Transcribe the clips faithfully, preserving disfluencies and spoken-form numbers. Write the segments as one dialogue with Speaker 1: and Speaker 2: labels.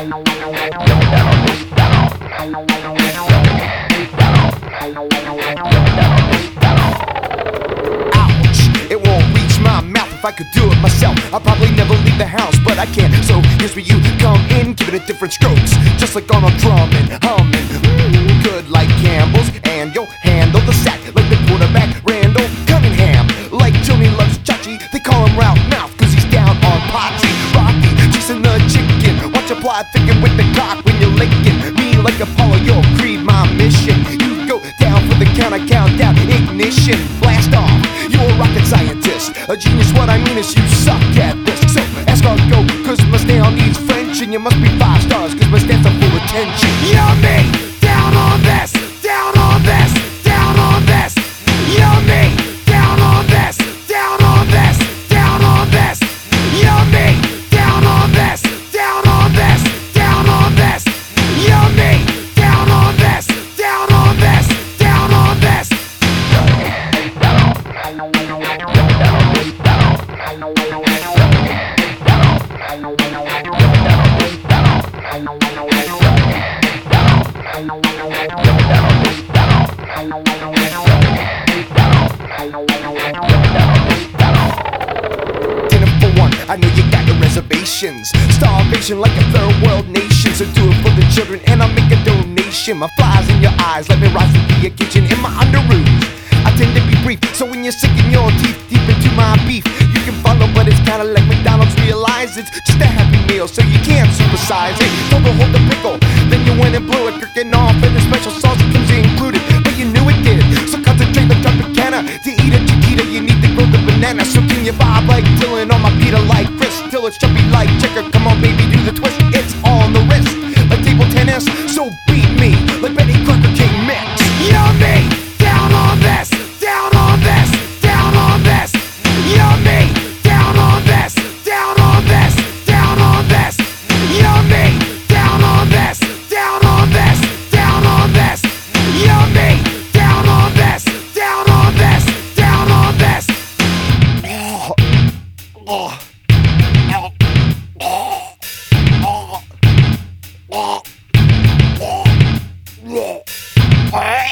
Speaker 1: It won't reach my mouth. If I could do it myself, I'd probably never leave the house, but I can't. So here's where you come in, giving it different strokes, just like on a drumming, humming, mm, good like Campbell's, and you'll handle the sack like the quarterback Randall Cunningham. Like Joni loves Chachi, they call him Round Mouth, cause he's down on Potsy. Rocky, chasing the chicken, watch a plot thicken with the cock when you're licking me like Apollo, your creed, my mission. You go down for the count, I count down, ignition, blast off. You're a rocket scientist, a genius. What I mean is you suck at this. So ask our go, cause my style needs French, and you must be five stars, cause my stance are full attention. Yummy, down on this, down on this, down on this. Yummy, down on this, down on this, down on this. Yummy, down on this, down on this, down on this. Yummy, down on this, down on this, down on this. Dinner for one, I know you got the reservations. Starvation like a third world nation, so do it for the children and I'll make a donation. My flies in your eyes, let me rise to your kitchen in my underoos. I tend to be brief, so when you're sinking your teeth deep into my beef, you can follow, but it's kinda like McDonald's. Realize it's just a happy meal, so you can't supersize it. Told to hold the pickle, then you went and blew it, cooking off, and the special sauce comes included, but you knew it did. So concentrate like Tropicana. To eat a chiquita, you need to grow the banana. So can you vibe like Dylan on my Peter like Chris? Till it's chubby like checker. Come on, baby, do the twist. It's on the wrist, like table tennis. So beat me like Betty Crocker King mix. Yummy, down on this, down on this, down on this. Yummy, down on this, down on this, down on this. Yummy, down on this, down on this, down on this. Yummy, down on this, down on this, down on this. Oh, oh, oh, oh, oh, oh, oh, oh.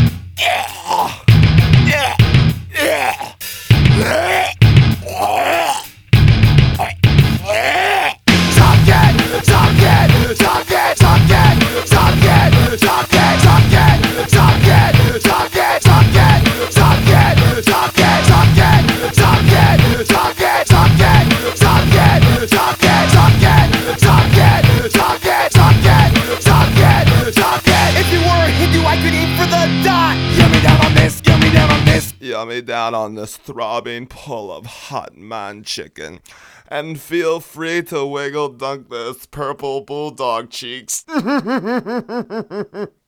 Speaker 2: Yummy down on this throbbing pull of hot man chicken. And feel free to wiggle dunk this purple bulldog cheeks.